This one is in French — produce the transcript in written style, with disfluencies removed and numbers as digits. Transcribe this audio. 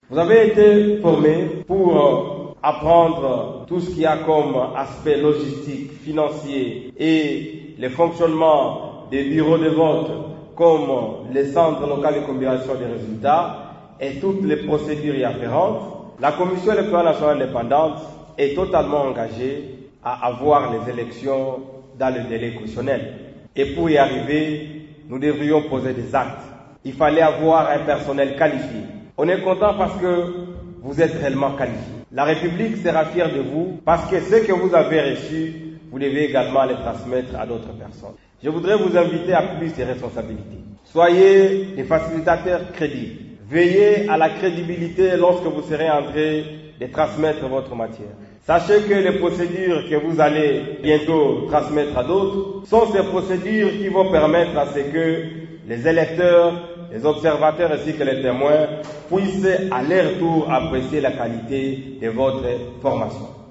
Vous avez été formé pour apprendre tout ce qu'il y a comme aspect logistique, financier et le fonctionnement des bureaux de vote comme les centres locaux de compilation des résultats et toutes les procédures y afférentes. La Commission électorale nationale indépendante est totalement engagée à avoir les élections dans le délai constitutionnel. Et pour y arriver, nous devrions poser des actes. Il fallait avoir un personnel qualifié. On est content parce que vous êtes réellement qualifié. La République sera fière de vous parce que ce que vous avez reçu, vous devez également les transmettre à d'autres personnes. Je voudrais vous inviter à plus de responsabilités. Soyez des facilitateurs crédibles. Veillez à la crédibilité lorsque vous serez en train de transmettre votre matière. Sachez que les procédures que vous allez bientôt transmettre à d'autres sont ces procédures qui vont permettre à ce que les électeurs, les observateurs ainsi que les témoins puissent à leur tour apprécier la qualité de votre formation.